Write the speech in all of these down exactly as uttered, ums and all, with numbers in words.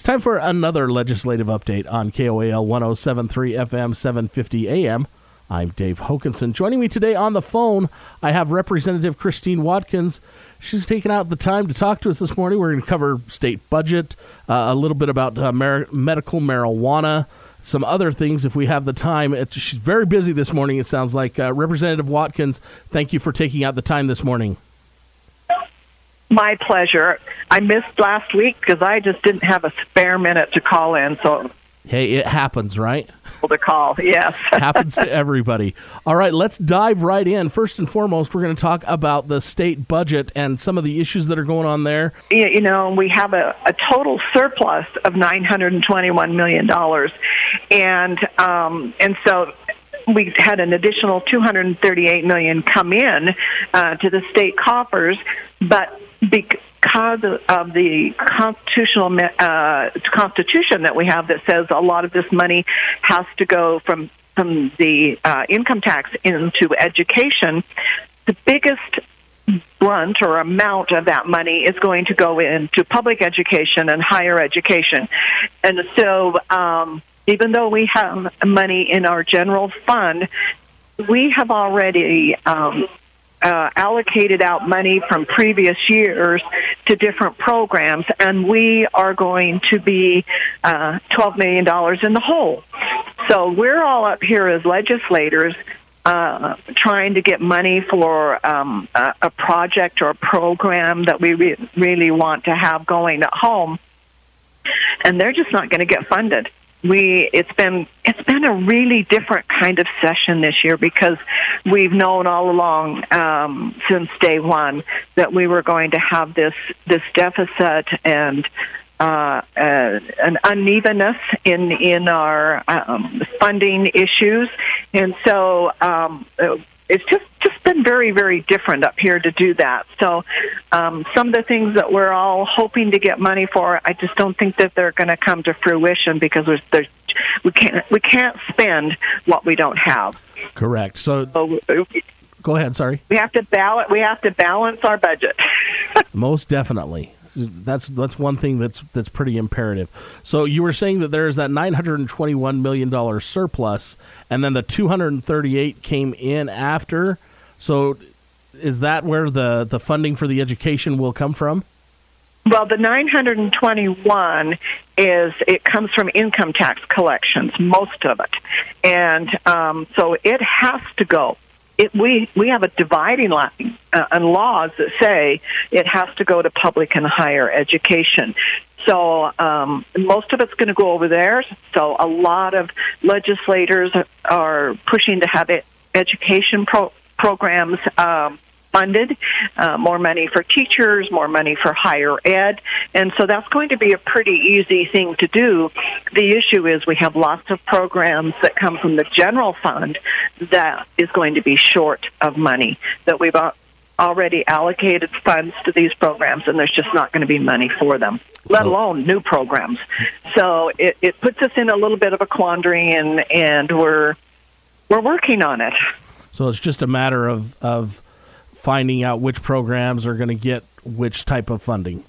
time for another legislative update on K O A L one oh seven point three F M, seven fifty A M. I'm Dave Hokanson. Joining me today on the phone, I have Representative Christine Watkins. She's taken out the time to talk to us this morning. We're going to cover state budget, uh, a little bit about uh, mar- medical marijuana, some other things if we have the time. It's, she's very busy this morning, it sounds like. Uh, Representative Watkins, thank you for taking out the time this morning. My pleasure. I missed last week because I just didn't have a spare minute to call in, so... Hey, it happens, right? To call, yes. Happens to everybody. All right, let's dive right in. First and foremost, we're going to talk about the state budget and some of the issues that are going on there. You know, we have a, a total surplus of nine hundred twenty-one million dollars, and um, and so we had an additional two hundred thirty-eight million dollars come in uh, to the state coffers, but because of the constitutional uh, constitution that we have that says a lot of this money has to go from from the uh, income tax into education, the biggest brunt or amount of that money is going to go into public education and higher education. And so um, even though we have money in our general fund, we have already um, Uh, allocated out money from previous years to different programs, and we are going to be uh, twelve million dollars in the hole. So we're all up here as legislators uh, trying to get money for um, a, a project or a program that we re- really want to have going at home, and they're just not going to get funded. We it's been it's been a really different kind of session this year because we've known all along um, since day one that we were going to have this this deficit and uh, uh, an unevenness in in our um, funding issues, and so um, it's just just been very very different up here to do that. So um, some of the things that we're all hoping to get money for, I just don't think that they're going to come to fruition because there's, there's we can't we can't spend what we don't have. Correct. So, so go ahead. Sorry. We have to balance. We have to balance our budget. Most definitely. That's that's one thing that's that's pretty imperative. So you were saying that there is that nine hundred twenty-one million dollars surplus, and then the two hundred thirty-eight came in after. So is that where the, the funding for the education will come from? Well, the nine hundred twenty-one is it comes from income tax collections, most of it, and um, so it has to go. It, we we have a dividing line uh, and laws that say it has to go to public and higher education. So um, most of it's going to go over there. So a lot of legislators are pushing to have it, education pro- programs um, funded, uh, more money for teachers, more money for higher ed, and so that's going to be a pretty easy thing to do. The issue is we have lots of programs that come from the general fund that is going to be short of money, that we've already allocated funds to these programs, and there's just not going to be money for them, let alone new programs. So it, it puts us in a little bit of a quandary, and, and we're we're working on it. So it's just a matter of of finding out which programs are going to get which type of funding.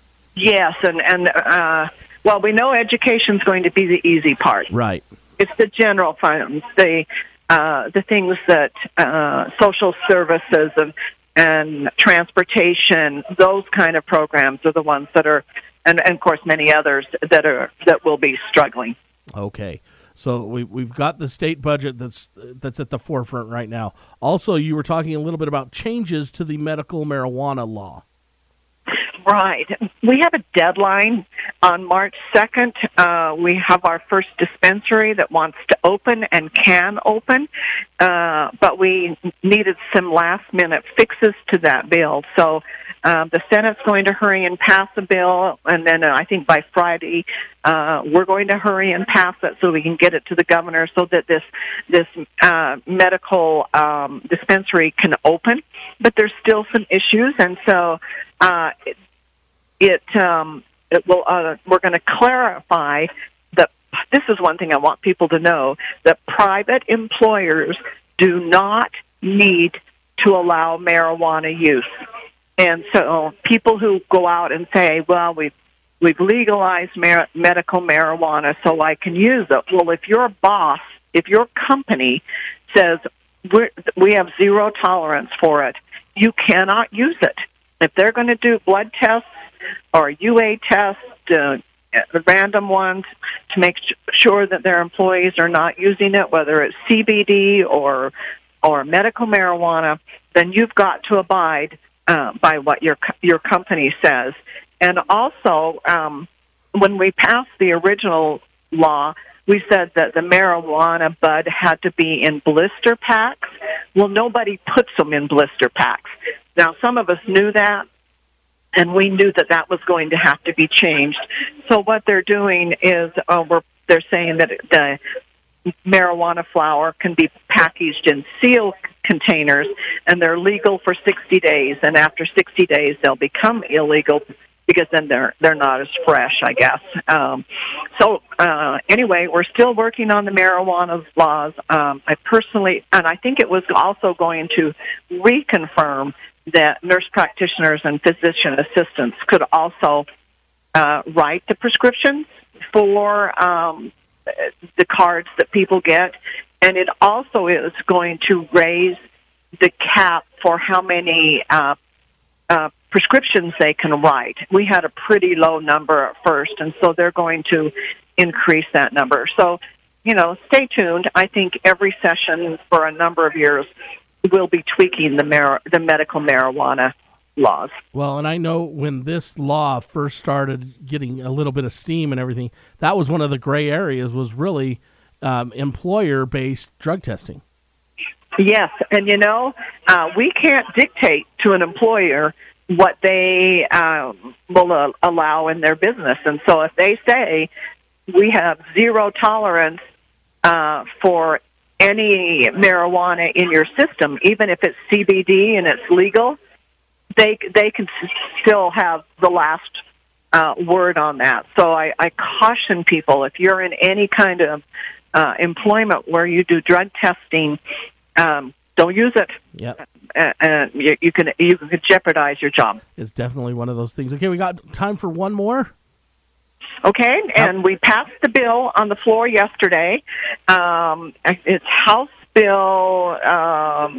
Yes, and, and uh, well, we know education's going to be the easy part. Right. It's the general funds, the uh, the things that uh, social services and, and transportation, those kind of programs are the ones that are, and, and of course many others that are that will be struggling. Okay. So we, we've got the state budget that's that's at the forefront right now. Also, you were talking a little bit about changes to the medical marijuana law. Right. We have a deadline on March second. Uh, we have our first dispensary that wants to open and can open, uh, but we needed some last-minute fixes to that bill. So uh, the Senate's going to hurry and pass the bill, and then uh, I think by Friday uh, we're going to hurry and pass it so we can get it to the governor so that this this uh, medical um, dispensary can open. But there's still some issues, and so uh, it, it, um, it will. Uh, we're going to clarify that this is one thing I want people to know, that private employers do not need to allow marijuana use. And so people who go out and say, well, we we've legalized mar- medical marijuana so I can use it. Well, if your boss, if your company says we're, we have zero tolerance for it, you cannot use it. If they're going to do blood tests or U A tests, uh, random ones, to make sure that their employees are not using it, whether it's C B D or or medical marijuana, then you've got to abide uh, by what your your company says. And also, um, when we passed the original law, we said that the marijuana bud had to be in blister packs. Well, nobody puts them in blister packs. Now, some of us knew that, and we knew that that was going to have to be changed. So what they're doing is uh, we're, they're saying that the marijuana flower can be packaged in sealed containers, and they're legal for sixty days. And after sixty days, they'll become illegal because then they're they're not as fresh, I guess. Um, so uh, anyway, we're still working on the marijuana laws. Um, I personally, and I think it was also going to reconfirm that nurse practitioners and physician assistants could also uh, write the prescriptions for um, the cards that people get, and it also is going to raise the cap for how many uh, uh, prescriptions they can write. We had a pretty low number at first, and so they're going to increase that number. So, you know, stay tuned. I think every session for a number of years will be tweaking the mar- the medical marijuana laws. Well, and I know when this law first started getting a little bit of steam and everything, that was one of the gray areas, was really um, employer-based drug testing. Yes, and you know, uh, we can't dictate to an employer what they um, will uh, allow in their business. And so if they say we have zero tolerance uh, for any marijuana in your system, even if it's C B D and it's legal, they they can still have the last uh, word on that. So I, I caution people, if you're in any kind of uh, employment where you do drug testing, um, don't use it. Yep. Uh, uh, you, you can you can jeopardize your job. It's definitely one of those things. Okay, we got time for one more. Okay, and we passed the bill on the floor yesterday. Um, it's House Bill um,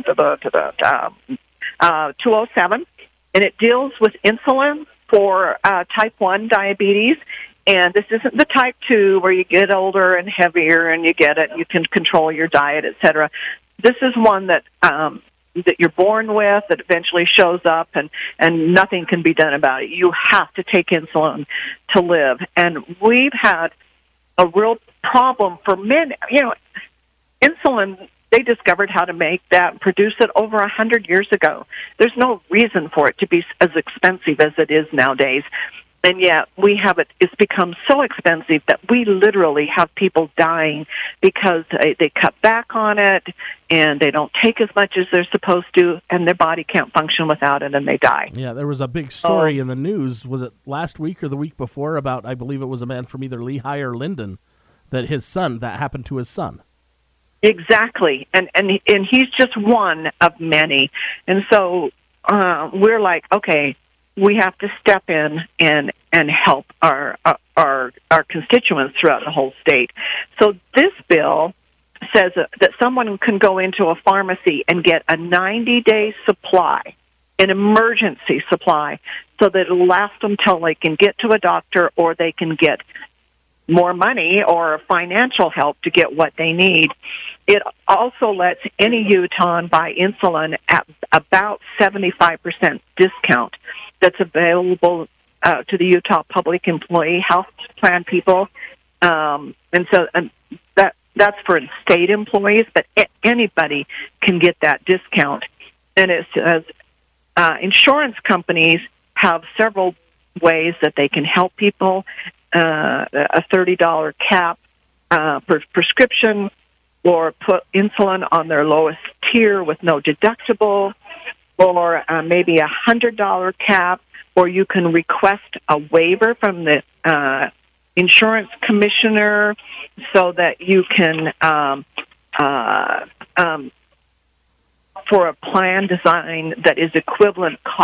uh, two oh seven, and it deals with insulin for uh, type one diabetes. And this isn't the type two where you get older and heavier and you get it, you can control your diet, et cetera. This is one that um, that you're born with, that eventually shows up, and, and nothing can be done about it. You have to take insulin to live. And we've had a real problem for men. You know, insulin, they discovered how to make that, produce it over a hundred years ago. There's no reason for it to be as expensive as it is nowadays. And yet we have it, it's become so expensive that we literally have people dying because they, they cut back on it and they don't take as much as they're supposed to, and their body can't function without it, and they die. Yeah, there was a big story oh. in the news, was it last week or the week before, about, I believe it was a man from either Lehigh or Linden, that his son, that happened to his son. Exactly, and and and he's just one of many. And so uh, we're like, okay, we have to step in and and help our our our constituents throughout the whole state. So this bill says that someone can go into a pharmacy and get a ninety-day supply, an emergency supply, so that it'll last them till they can get to a doctor, or they can get more money or financial help to get what they need. It also lets any Utahn buy insulin at about seventy-five percent discount that's available uh, to the Utah Public Employee Health Plan people. Um, and so and that that's for state employees, but a- anybody can get that discount. And it says uh, insurance companies have several ways that they can help people. Uh, a thirty dollars cap uh, per prescription, or put insulin on their lowest tier with no deductible, or uh, maybe a one hundred dollars cap, or you can request a waiver from the uh, insurance commissioner so that you can, um, uh, um, for a plan design that is equivalent cost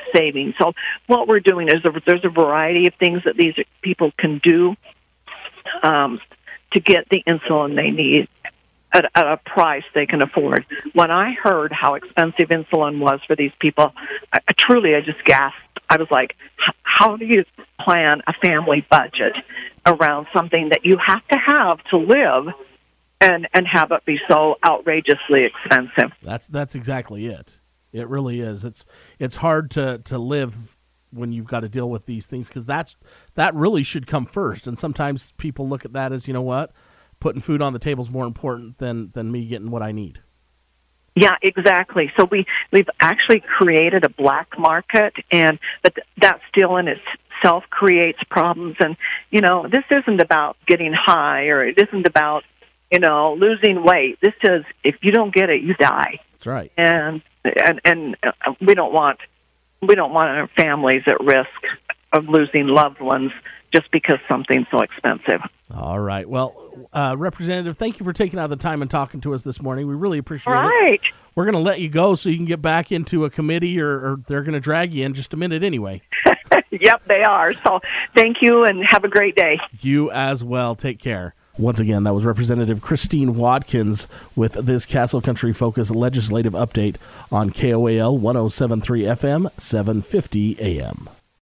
saving. So what we're doing is a, there's a variety of things that these people can do um, to get the insulin they need at, at a price they can afford. When I heard how expensive insulin was for these people, I, truly I just gasped. I was like, how do you plan a family budget around something that you have to have to live and, and have it be so outrageously expensive? That's that's exactly it. It really is. It's it's hard to, to live when you've got to deal with these things, because that's that really should come first. And sometimes people look at that as, you know what, putting food on the table is more important than, than me getting what I need. Yeah, exactly. So we, we've actually created a black market, and but that still in itself creates problems. And, you know, this isn't about getting high, or it isn't about, you know, losing weight. This is, if you don't get it, you die. That's right. And and and we don't want we don't want our families at risk of losing loved ones just because something's so expensive. All right. Well, uh, Representative, thank you for taking out the time and talking to us this morning. We really appreciate All it. right. We're going to let you go so you can get back into a committee, or, or they're going to drag you in just a minute anyway. Yep, they are. So thank you, and have a great day. You as well. Take care. Once again, that was Representative Christine Watkins with this Castle Country Focus legislative update on K O A L one oh seven point three F M, seven fifty A M.